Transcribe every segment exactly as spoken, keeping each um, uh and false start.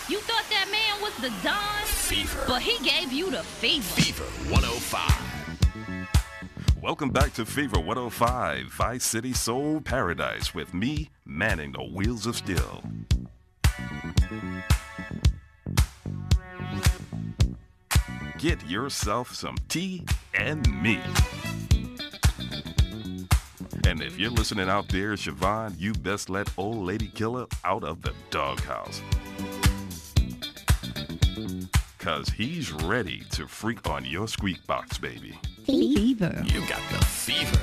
You thought that man was the Don? Fever. But he gave you the fever. Fever one oh five. Welcome back to Fever one oh five, Vice City Soul Paradise with me, manning the wheels of steel. Get yourself some tea and me. And if you're listening out there, Siobhan, you best let Old Lady Killer out of the doghouse. Cause he's ready to freak on your squeak box, baby. Fever. You got the fever.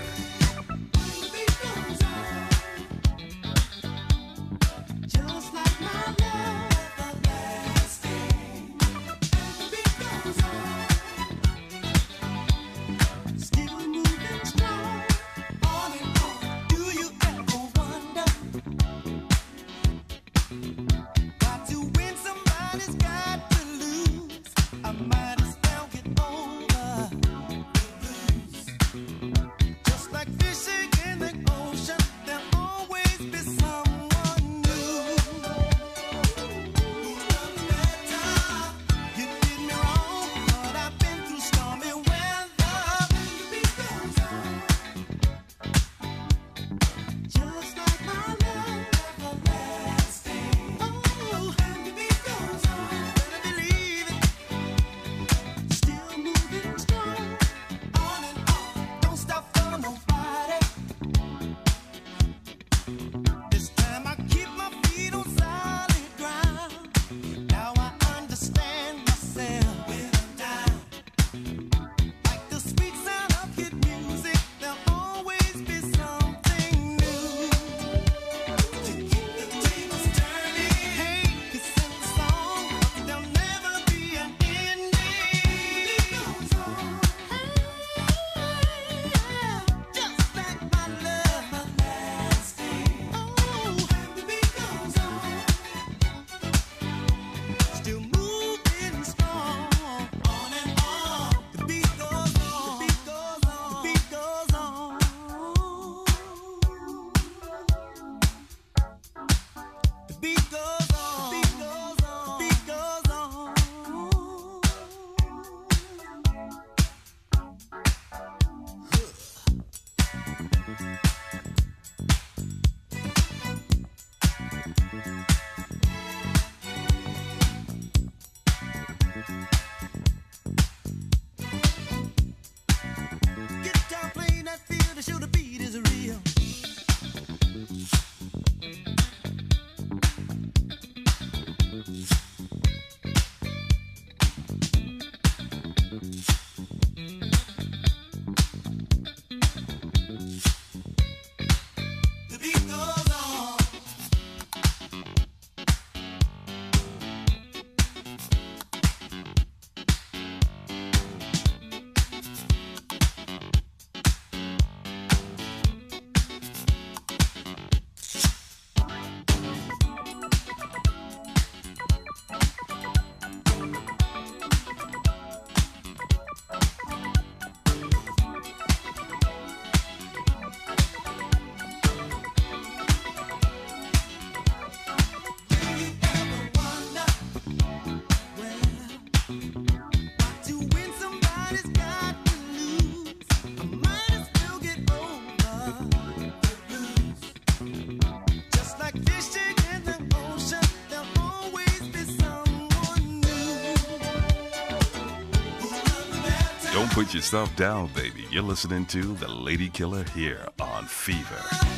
Don't put yourself down, baby. You're listening to The Lady Killer here on Fever.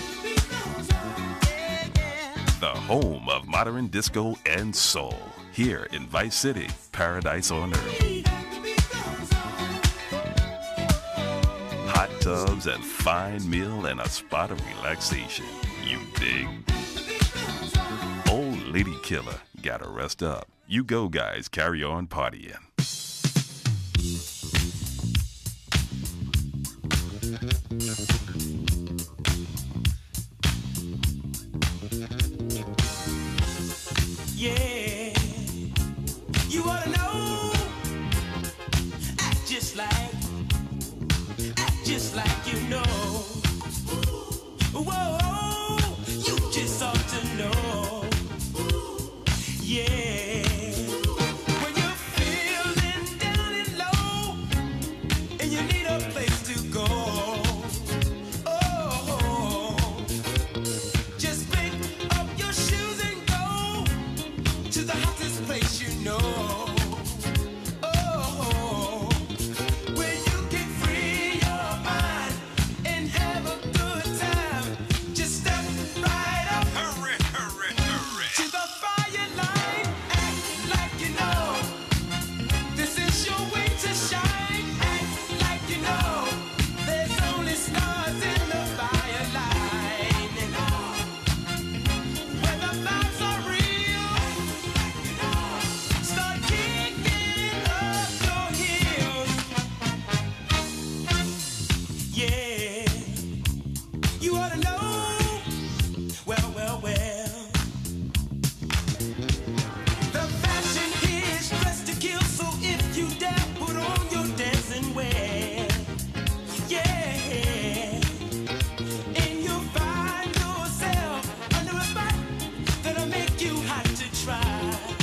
The home of modern disco and soul. Here in Vice City, paradise on earth. Hot tubs and fine meal and a spot of relaxation. You dig? Old Lady Killer, gotta rest up. You go, guys. Carry on partying. Yeah, you ought to know, act just like, act just like you know. Whoa, you just ought to know. Yeah. the hottest place you know. Oh, where you can free your mind and have a good time. Just step right up. Hurry, hurry, hurry. To the fire line, act like you know. This is your way to shine. Act like you know. There's only stars in the fire line. Where the vibes are real, start kicking up your heels. Yeah, you ought to know. Well, well, well. The fashion here is dressed to kill, so if you dare put on your dancing wear, yeah, and you'll find yourself under a spot that'll make you hot to try.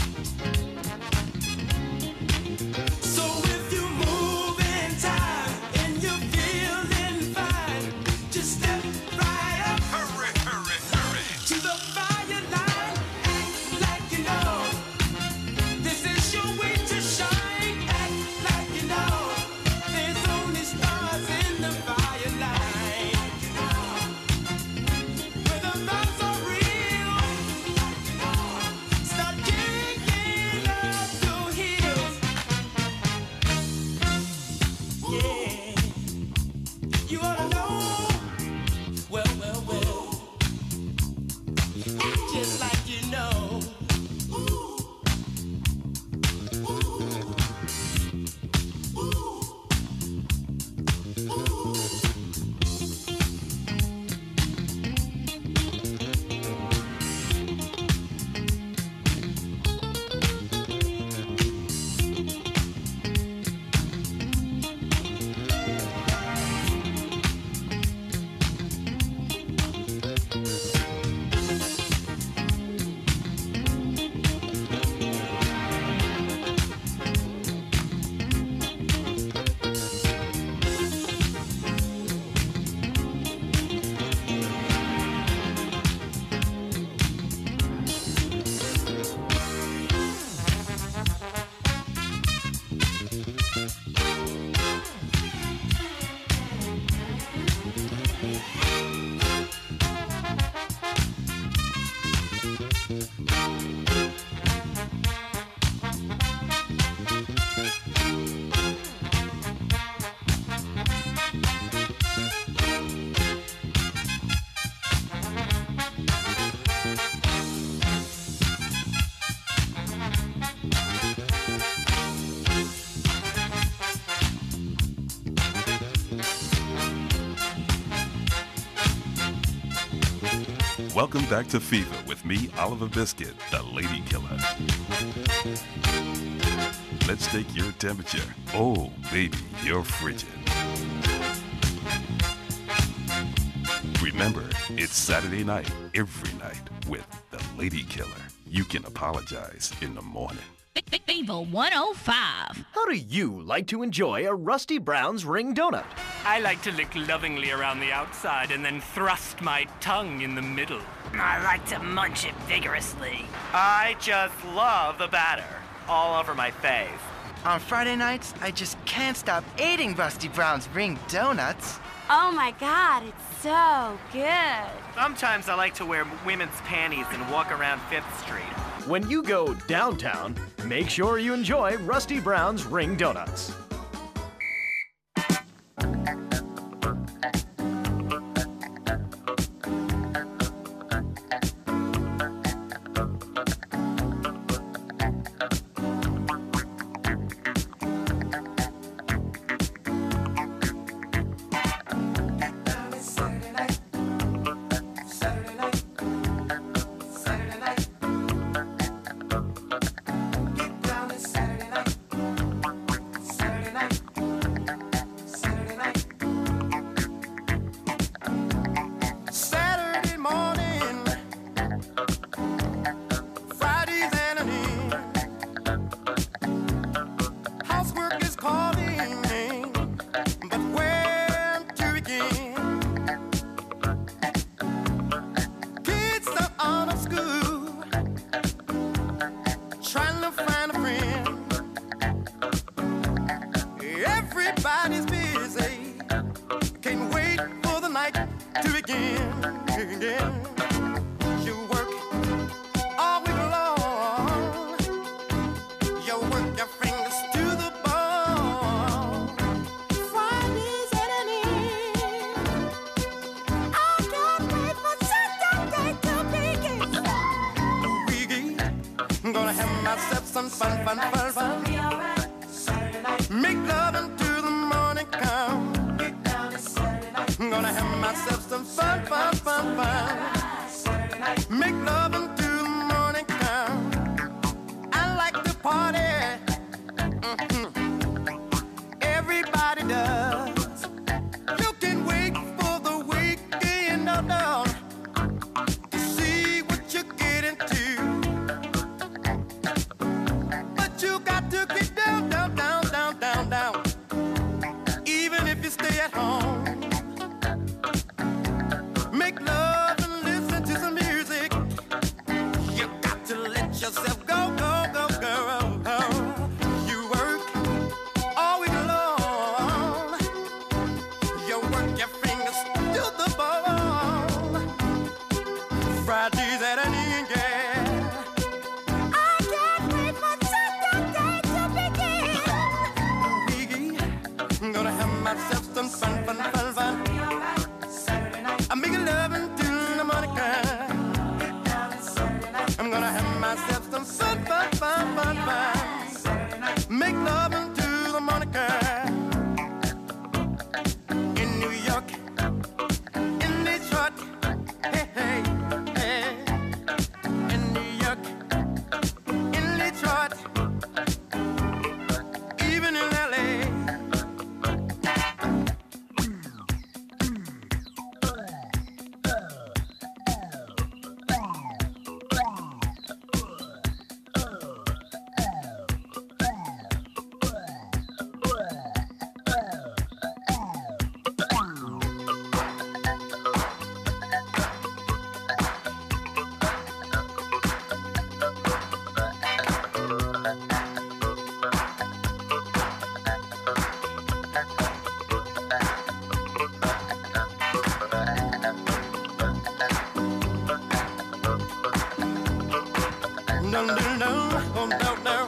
So if you move in time and you're feeling fine, just step right up. Hurry, hurry, hurry. To the fire line, act like you know. This is your way to shine. Act like you know. There's only stars in the fire line. Where the vibes are real, start kicking up your heels. Yeah, you ought to know. Well, well, well. Act just like you know. Welcome back to Fever with me, Oliver Biscuit, the Lady Killer. Let's take your temperature. Oh, baby, you're frigid. Remember, it's Saturday night, every night, with the Lady Killer. You can apologize in the morning. Fever one oh five. How do you like to enjoy a Rusty Brown's ring donut? I like to lick lovingly around the outside and then thrust my tongue in the middle. I like to munch it vigorously. I just love the batter all over my face. On Friday nights, I just can't stop eating Rusty Brown's ring donuts. Oh my God, it's so good. Sometimes I like to wear women's panties and walk around Fifth Street. When you go downtown, make sure you enjoy Rusty Brown's ring donuts. begin. Yeah. You work all week long. You work your fingers to the bone. Friday's at an end. I can't wait for Saturday to begin. Weekend, gonna have myself some fun, fun, fun, fun. Make love until the morning come. I'm gonna have myself some fun, fun, fun, fun. Make love until the morning come. I like to party. Mm-hmm. Everybody does. You can wait for the weekend, no, no, to see what you get into. But you got to get down, down, down, down, down, down. Even if you stay at home. Make love and listen to some music. You got to let yourself go, go, go, go. You work all week long. You work your fingers to the bone. Friday's at an end, yeah. I can't wait for Saturday to begin. Biggie, I'm gonna have myself some fun, fun, fun, fun. I'm making love until the morning comes. I'm gonna have myself some fun, fun, fun, fun, fun. Make love until the morning comes. In New York, in Detroit, hey, hey, hey. In New York, in Detroit, even in L A. No, no, no, oh, no, no.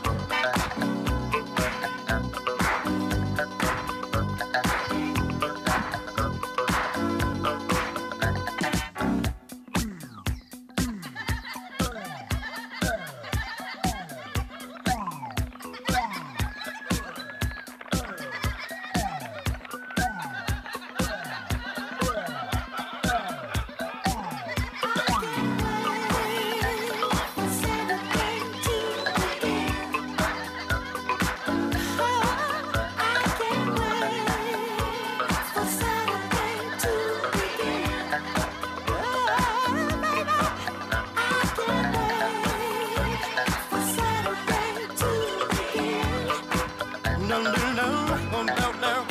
No, no, no, oh, no, no.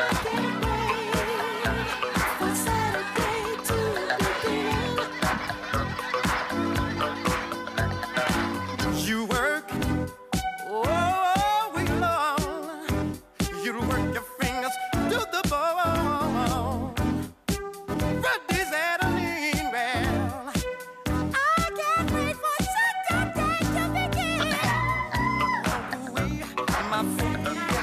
For Saturday to begin. You work all week long. You work your fingers to the bone. Friday's at an end, well, I can't wait for Saturday to begin. We, my friend.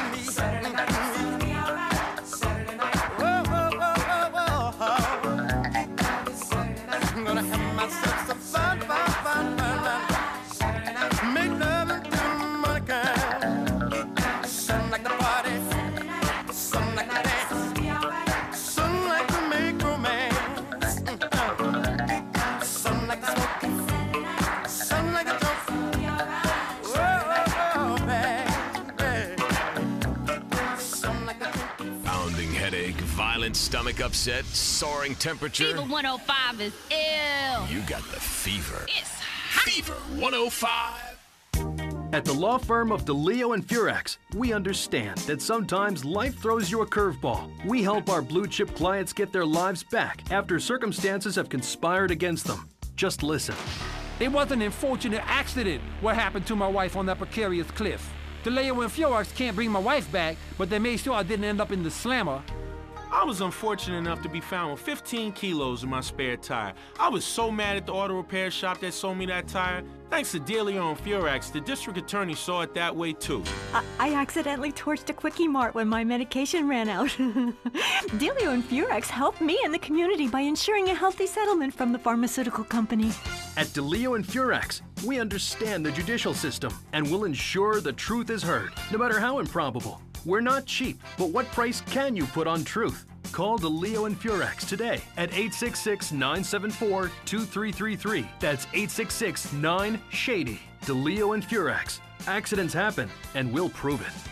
Violent stomach upset, soaring temperature. Fever one oh five is ill. You got the fever. It's hot. Fever one oh five. At the law firm of DeLeo and Furax, we understand that sometimes life throws you a curveball. We help our blue chip clients get their lives back after circumstances have conspired against them. Just listen. It was an unfortunate accident what happened to my wife on that precarious cliff. DeLeo and Furax can't bring my wife back, but they made sure I didn't end up in the slammer. I was unfortunate enough to be found with fifteen kilos in my spare tire. I was so mad at the auto repair shop that sold me that tire. Thanks to Delio and Furax, the district attorney saw it that way too. I, I accidentally torched a Quickie Mart when my medication ran out. Delio and Furax helped me and the community by ensuring a healthy settlement from the pharmaceutical company. At Delio and Furax, we understand the judicial system and will ensure the truth is heard, no matter how improbable. We're not cheap, but what price can you put on truth? Call Delio and Furax today at eight six six, nine seven four, two three three three. That's eight six six, nine, SHADY. Delio and Furax. Accidents happen, and we'll prove it.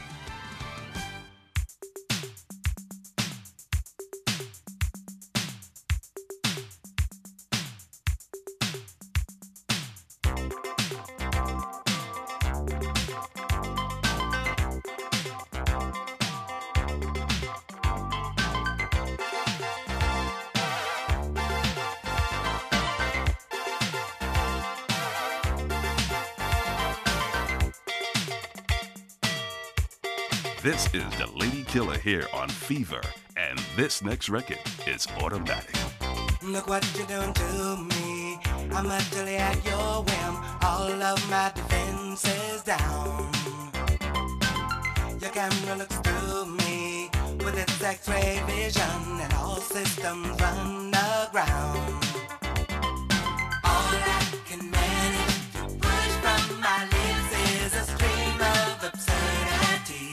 This is the Lady Killer here on Fever, and this next record is Automatic. Look what you're doing to me. I'm utterly at your whim. All of my defenses down. Your camera looks through me with its X-ray vision, and all systems run aground. All I can manage to push from my lips is a stream of absurdity.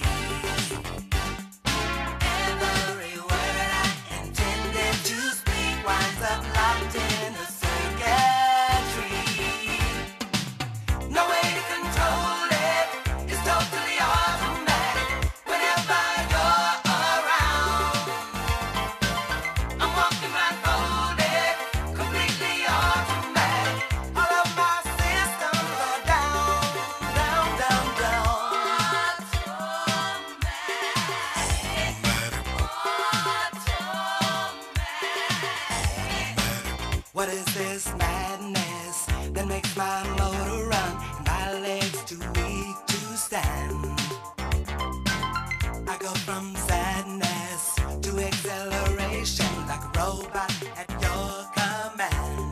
Every word I intended to speak winds up locked in a circuitry. No way to control it, it's totally automatic. Whenever you're around, I'm walking blindfolded, completely automatic. All of my systems are down, down, down, down. What is this madness that makes my motor run and my legs too weak to stand? I go from sadness to acceleration like a robot at your command.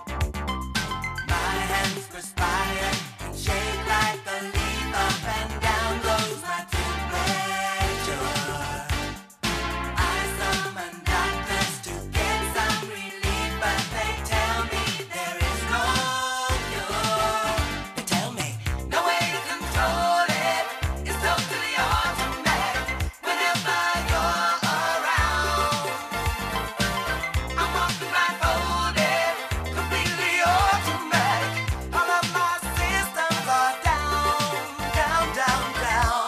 My hands perspire and shake like a leaf. Up and down goes my temperature. I summon doctors to get some relief, but they tell me there is no cure. They tell me no way to control it, it's totally automatic. Whenever you're around, I'm walking blindfolded, completely automatic. All of my systems are down, down, down, down.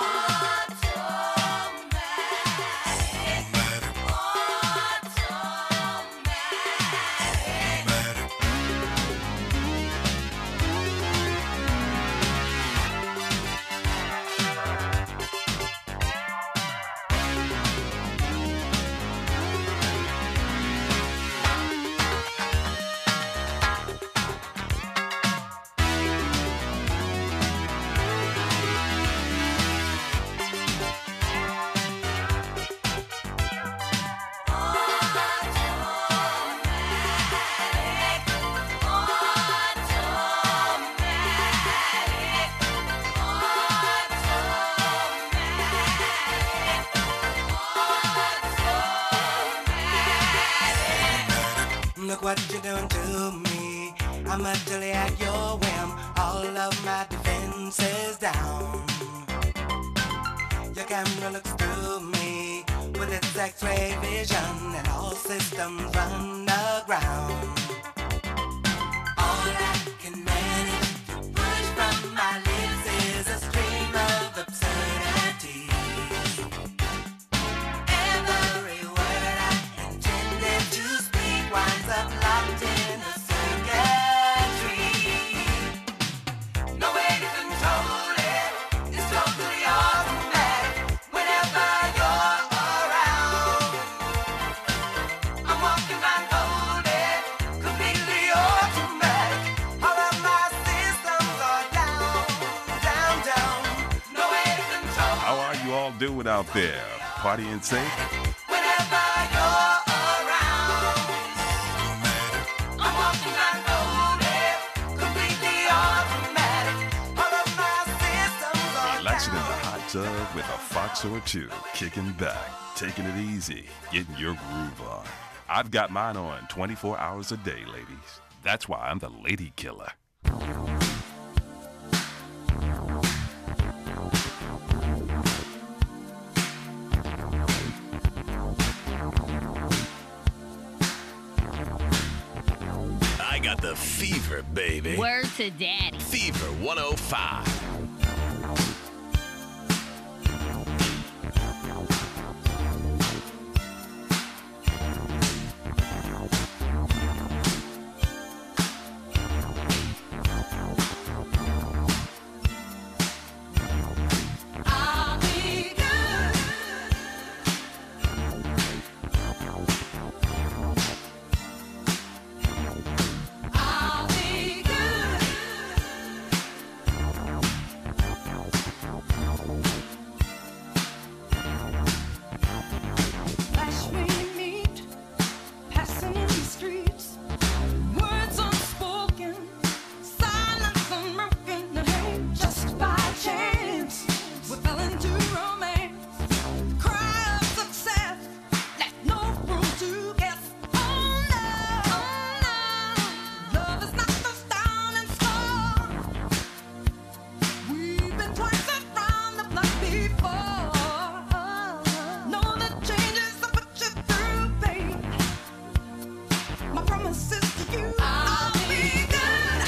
Look what you're doing to me. I'm utterly at your whim. All of my defenses down. Your camera looks through me with its X-ray vision, and all systems run aground. All I can manage to push from my lips is a stream of absurdity. Every word I intended to speak winds up locked in a circuitry. No way to control it, it's totally automatic. Whenever you're around, I'm walking blindfolded, completely automatic. All of my systems are down, down, down. No way to control. How are you all doing out there? Partying safe? Whenever whenever you're around. I'm walking blindfolded, completely automatic. All of my systems are Relaxing in the hot tub with a fox or two, kicking back, taking it easy, getting your groove on. I've got mine on twenty-four hours a day, ladies. That's why I'm the lady killer. I got the fever, baby. Word to daddy. Fever one oh five. I'll be good. I'll be good. Flash we meet, passing in the streets. Words unspoken, silence unbroken. Hey, just by chance, we fell into romance. Cry of success, left no room to guess. Oh no, oh no, love is not the stone and score. We've been twice around the block before. Know the changes that put you through pain. My promise is to you, I'll be good.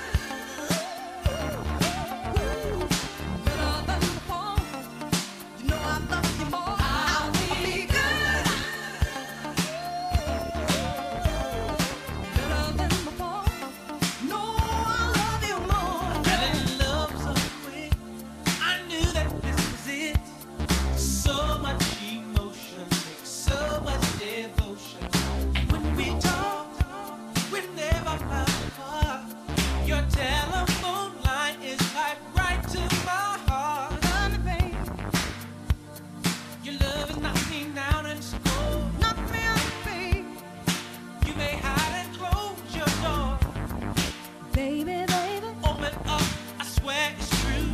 Better than before. You know I love you more. I'll be good. Better than before. No, I love you more. Fell in love so quick. I knew that this was it. So much emotion, so much devotion. And when we talk, we never fell apart. Your telephone line is piped right to my heart. Love me, babe. Your love is knocking me down and so cold. Knock me out, babe. You may hide and close your door. Baby, baby. Open up, I swear it's true.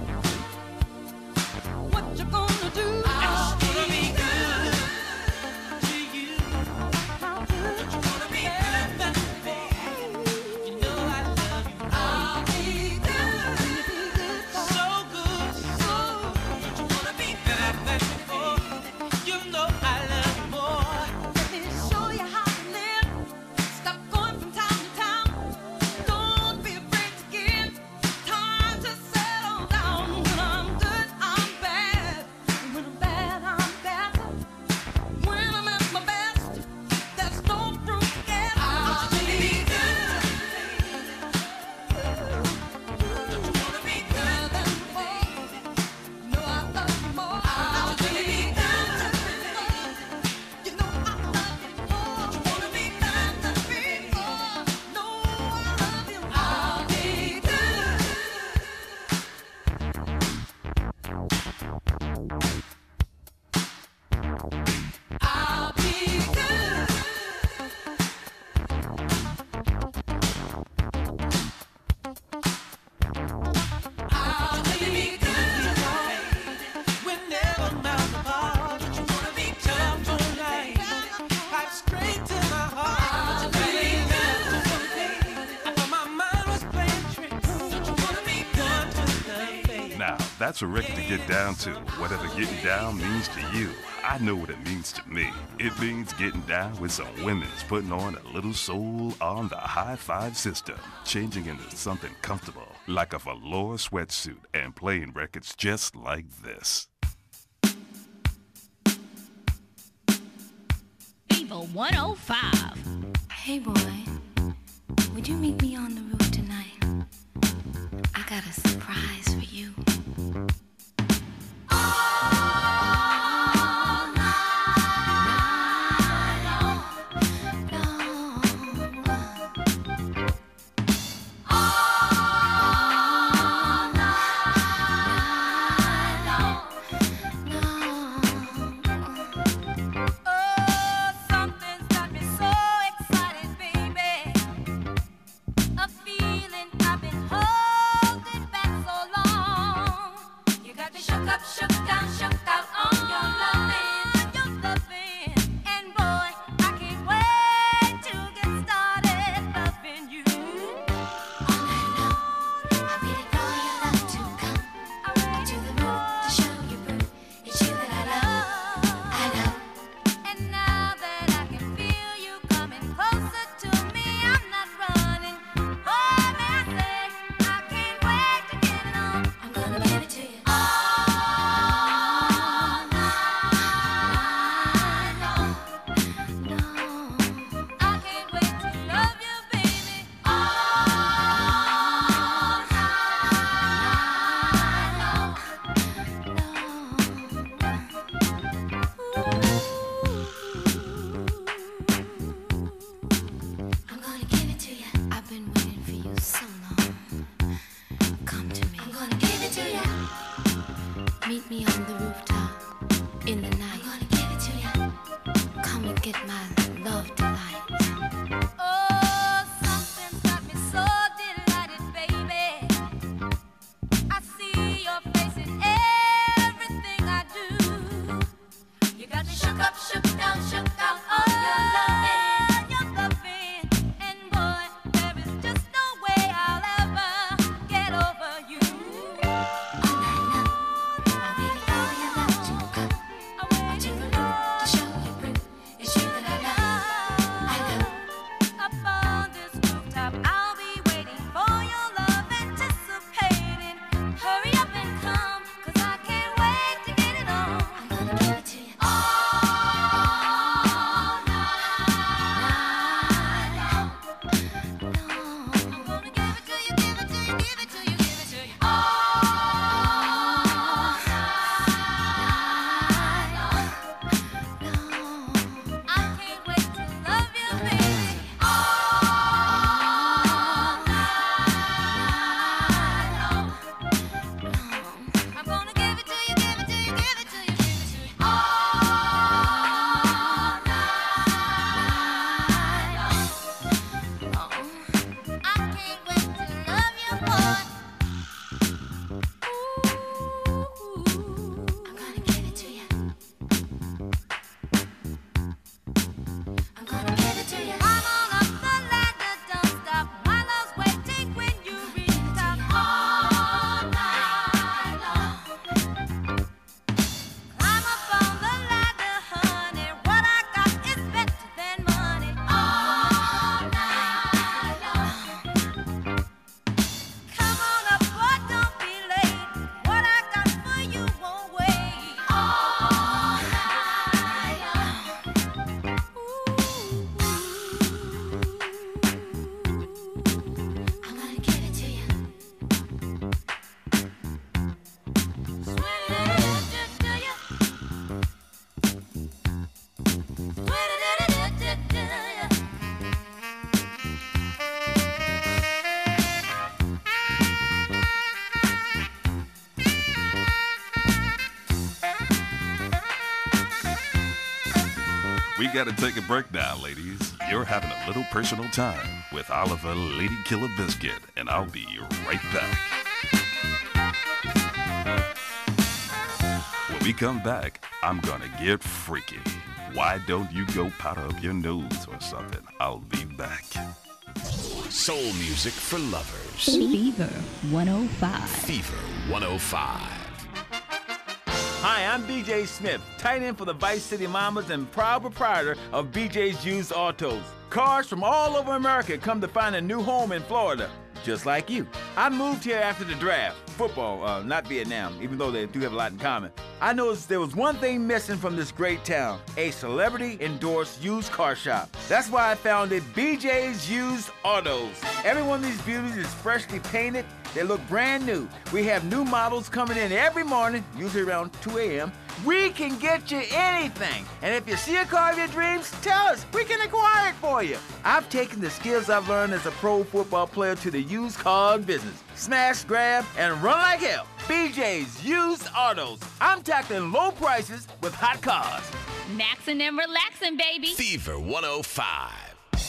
What you gonna do? I'll gonna be good to you. How good? You wanna be good than me. You know I love you. I'll be good. So good, so good. You wanna be better than before. You know I love you more. Let me show you how to live. Stop going from town to town. Don't be afraid to give. Time to settle down. When I'm good, I'm bad. When I'm bad, I'm better. When I'm at my best, there's no room to get. I'll be good. Don't you wanna be good than before? You know I love you more. I'll be good. You know I love you more. Don't you wanna be good than before? No, I love you more. I'll be good. I'll be good. I'll be good. We're never miles apart. Don't you wanna be tough tonight? Pipe straight to my heart. I'll be good. I thought my mind was playing tricks. Don't you wanna be good tonight? Now, that's a record to get down to, whatever getting down means to you. I know what it means to me. It means getting down with some women's putting on a little soul on the high five system, changing into something comfortable, like a velour sweatsuit, and playing records just like this. Fever one oh five. Hey boy, would you meet me on the roof tonight? I got a surprise for you. Oh me on the rooftop in the night. I'm gonna give it to you. Come and get my love tonight. Oh, something's got me so delighted, baby. I see your face in everything I do. You got me shook up, shook down, shook out on your loving, your loving. And boy, there is just no way I'll ever get over you. All night long, I'll wait for your love to come. Onto the roof to show you proof. It's you that I love. I love. Up on this rooftop, I'll be waiting for your love, anticipating. Hurry up and come, 'cause I can't wait to get it on. I'm gonna give it to you. All night long. I'm gonna give it to you, give it to you, give it to you, give it to you. All night long. I can't wait to love you, baby. All night long. I'm gonna give it to you, give it to you, give it to you, give it to you. All night long. I can't wait to love you, boy. I'm gonna give it to you. I'm gonna give it to you. Come on up the ladder, don't stop. My love's waiting when you reach the top. All night long. Climb up on the ladder, honey. What I got is better than money. All night long. Come on up, boy, don't be late. What I got for you won't wait. All night long. I'm gonna give it to you. We gotta take a break now, ladies. You're having a little personal time with Oliver Lady Killer Biscuit, and I'll be right back. When we come back, I'm gonna get freaky. Why don't you go powder up your nose or something? I'll be back. Soul music for lovers. Fever one oh five. Fever one oh five. Hi, I'm B J Smith, tight end for the Vice City Mamas and proud proprietor of B J's Used Autos. Cars from all over America come to find a new home in Florida, just like you. I moved here after the draft, football, uh, not Vietnam, even though they do have a lot in common. I noticed there was one thing missing from this great town, a celebrity-endorsed used car shop. That's why I founded B J's Used Autos. Every one of these beauties is freshly painted. They look brand new. We have new models coming in every morning, usually around two a.m. We can get you anything. And if you see a car of your dreams, tell us. We can acquire it for you. I've taken the skills I've learned as a pro football player to the used car business. Smash, grab, and run like hell. B J's Used Autos. I'm tackling low prices with hot cars. Maxing and relaxing, baby. Fever one oh five.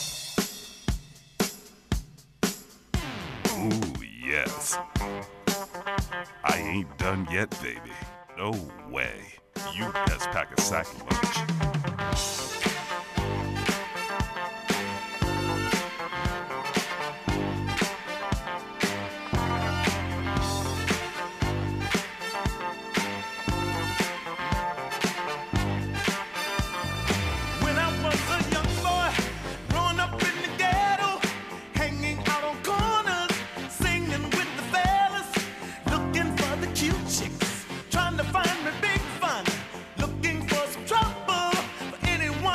Ooh, yes. I ain't done yet, baby. No way. You best pack a sack lunch. When I was a young boy, growing up in the ghetto, hanging out on corners, singing with the fellas, looking for the cute chicks, trying to find me big fun, looking for some trouble for anyone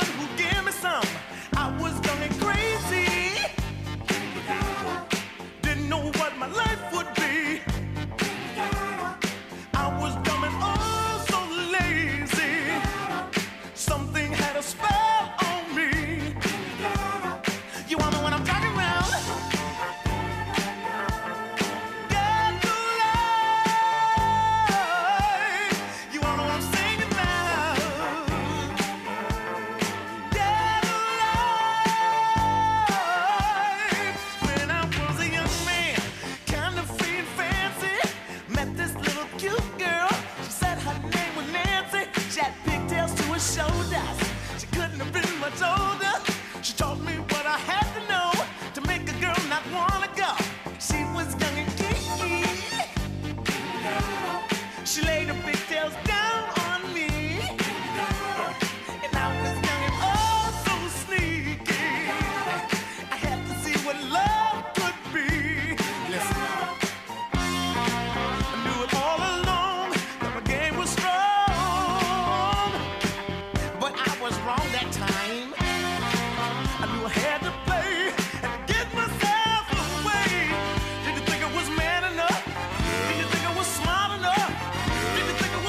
shoulders. She couldn't have been much older. She taught me what I had to know to make a girl not wanna go. She was young and geeky. She laid her pigtails down on me. And I was young and oh so sneaky. I had to see what love could be. Listen, I knew it all along that my game was strong. But I was wrong that time. I knew I had to play and get myself away. Did you think I was man enough? Did you think I was smart enough? Did you think I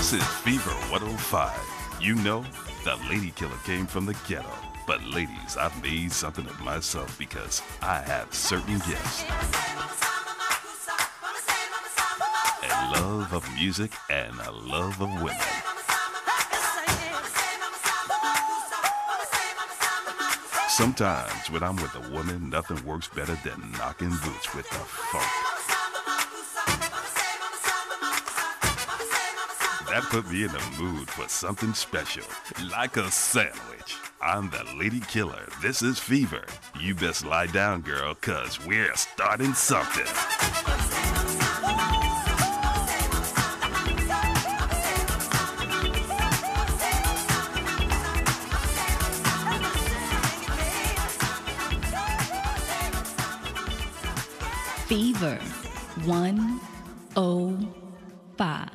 This is Fever one oh five. You know, the lady killer came from the ghetto. But ladies, I've made something of myself because I have certain gifts. A love of music and a love of women. Sometimes when I'm with a woman, nothing works better than knocking boots with the funk. That put me in the mood for something special, like a sandwich. I'm the lady killer. This is Fever. You best lie down, girl, cause we're starting something. Fever one oh five.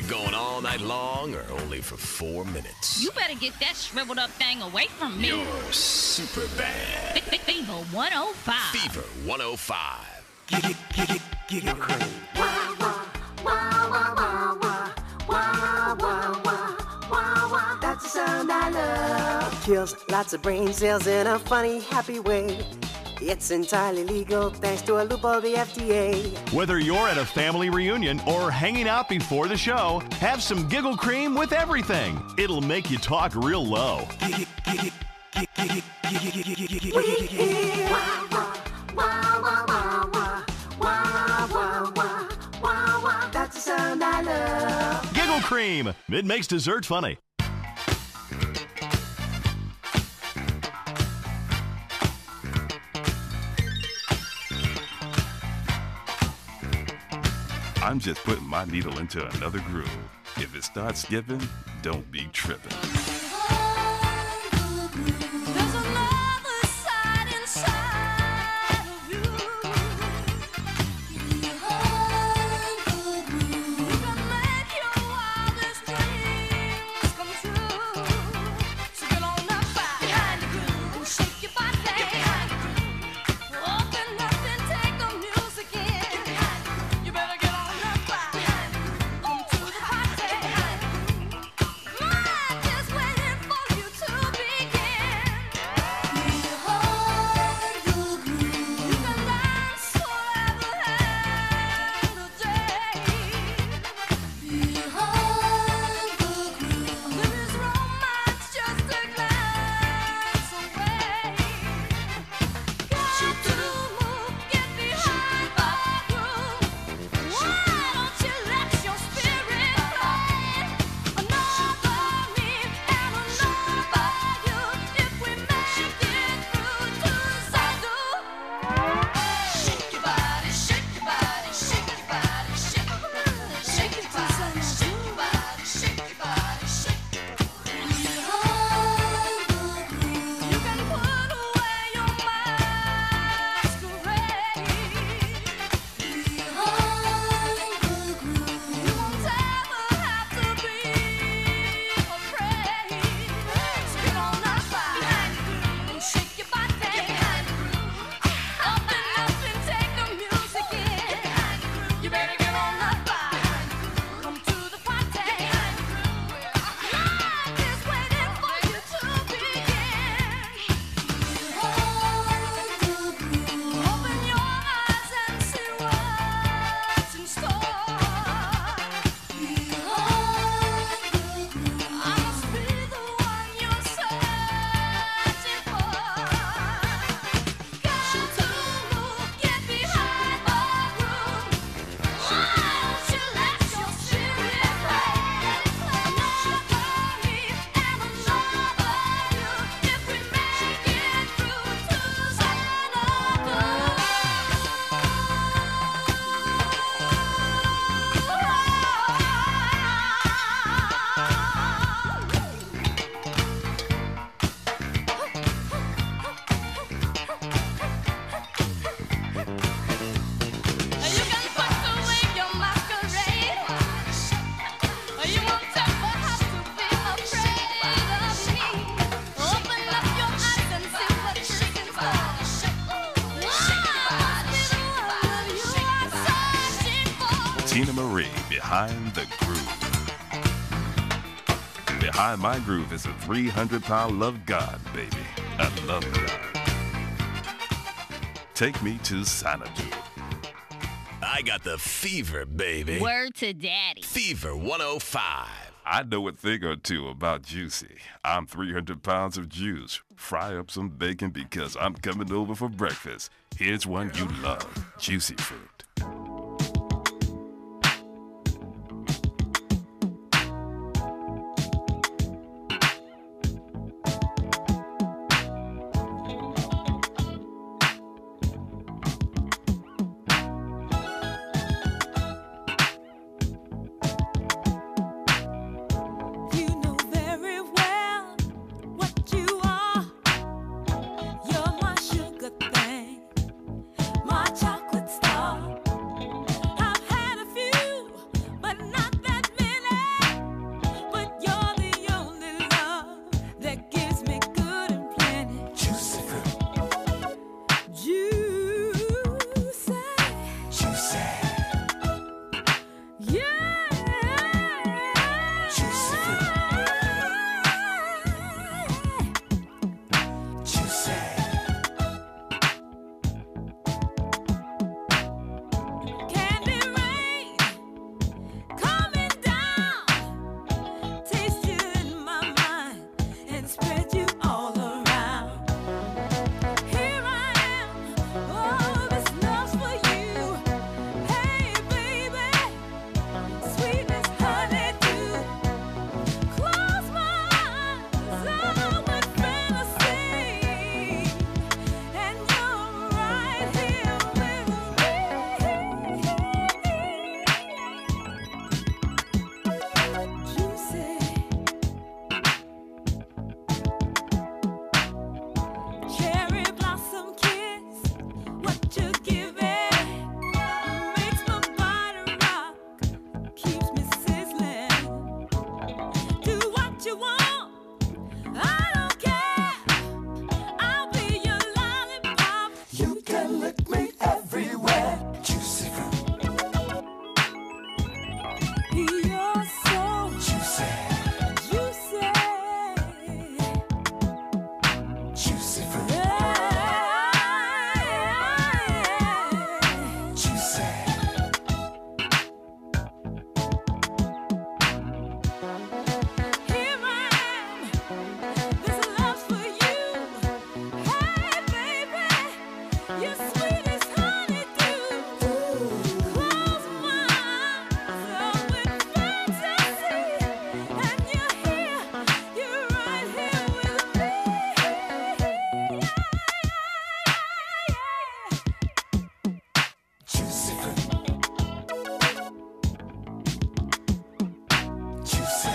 Going all night long or only for four minutes? You better get that shriveled up thing away from me. You're super bad. Fever one oh five. Fever one oh five. Giggle cream. That's the sound I love. Kills lots of brain cells in a funny, happy way. It's entirely legal thanks to a loop of the F D A. Whether you're at a family reunion or hanging out before the show, have some Giggle Cream with everything. It'll make you talk real low. That's the sound I love. Giggle Cream. It makes dessert funny. I'm just putting my needle into another groove. If it starts skipping, don't be tripping. There's another side inside of you. Behind the groove, you can make your wildest dreams come true. So get on up behind the groove and shake your body. Get behind the groove. Open up and take the music in. You better get on up behind the groove. Come to the party. Mind is waiting for you to begin. Behind the groove, you can dance forever and a day. Behind the groove, there is romance just a glance away. Got to move, get behind the groove. Why don't you let your spirit play? Another me and another you. If we make it through to Zandu. Shake your body, shake your body, shake your body, shake your body, shake your body, shake your body, shake your body, shake. Behind the groove, you can put away your masquerade. Behind the groove, you won't ever have to be afraid. So get on up behind the groove and shake your body. Behind the groove, up and up and take the music in. You better get on up behind the groove. Come to the party. Behind the groove, life is waiting for you to begin. Behind the groove, open your eyes and see what's in store. Behind the groove, I must be the one you're searching for. Got to move, get behind the groove. Why don't you let your spirit play? Another me and another you. If we make it through to You can put away your masquerade. You won't ever have to be afraid of me. Open up your eyes and see what's in store. You are searching for. Tina Marie, Behind the Groove. Behind my groove is a three hundred pound love God, baby. A love God. Take me to Xanadu. I got the fever, baby. Word to daddy. Fever one oh five. I know a thing or two about Juicy. I'm three hundred pounds of juice. Fry up some bacon because I'm coming over for breakfast. Here's one you love, Juicy Fruit. You know very well what you are. You're my sugar thing, my chocolate star. Juicy fruit. Juicy. Here I am. This love's for you. Hey, baby, you're sweet as honeydew. Close my eyes with fantasy, and you're here, you're right here with me. Juicy fruit. Juicy.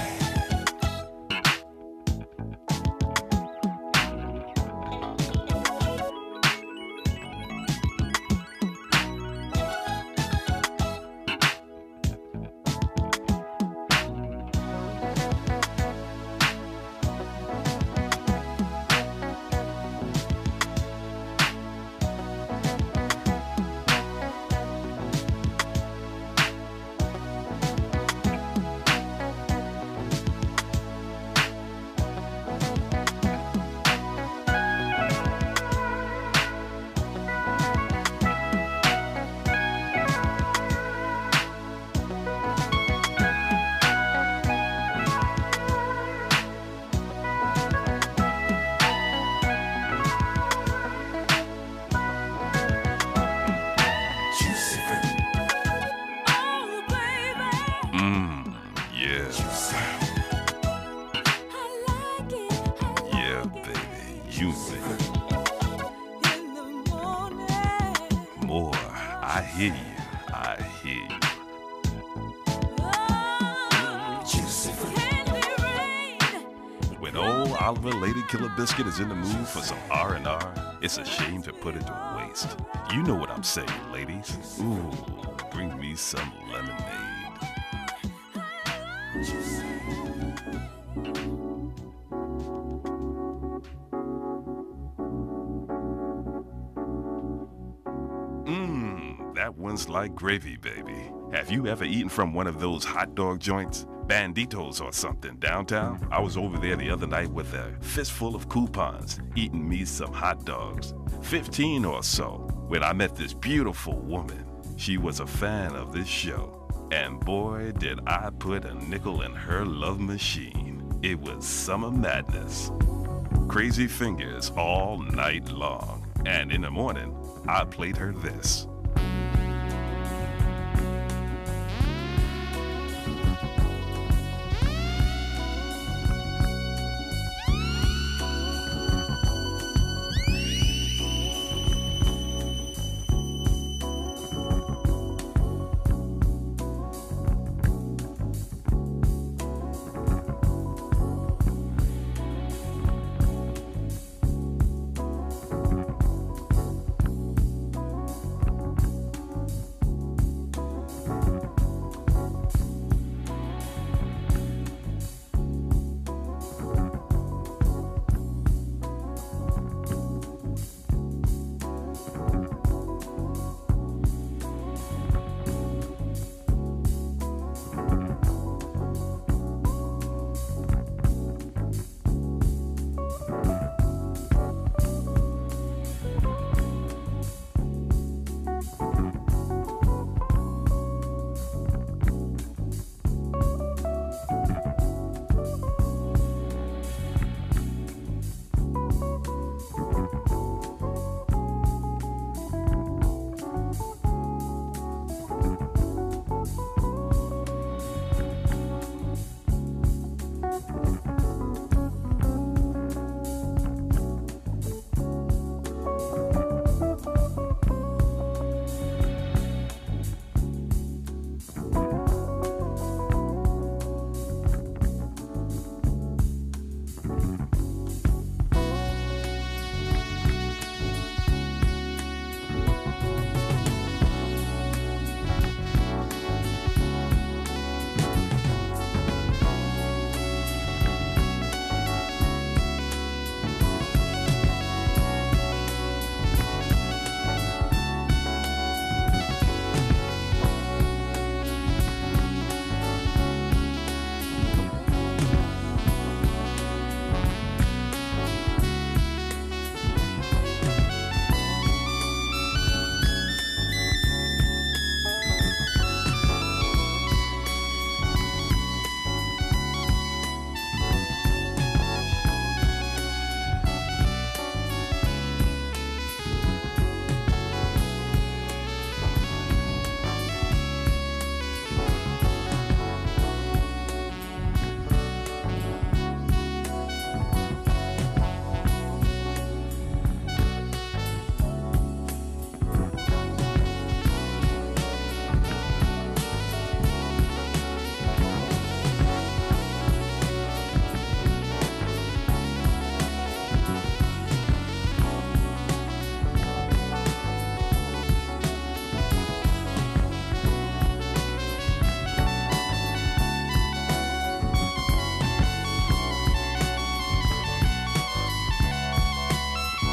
Juicy fruit. Oh, baby. Mmm, yeah. Juicy. I like it. Yeah, baby. You baby. In the morning. More. I hear you. I hear you. Juicy fruit. Candy rain. When old Oliver Lady Killer Biscuit is in the mood for some R and R, it's a shame to put it to waste. You know what I'm saying, ladies. Ooh, bring me some lemonade. Mmm, that one's like gravy, baby. Have you ever eaten from one of those hot dog joints? Banditos or something downtown? I was over there the other night with a fistful of coupons, eating me some hot dogs. fifteen or so, when I met this beautiful woman. She was a fan of this show. And boy, did I put a nickel in her love machine. It was summer madness. Crazy fingers all night long. And in the morning, I played her this.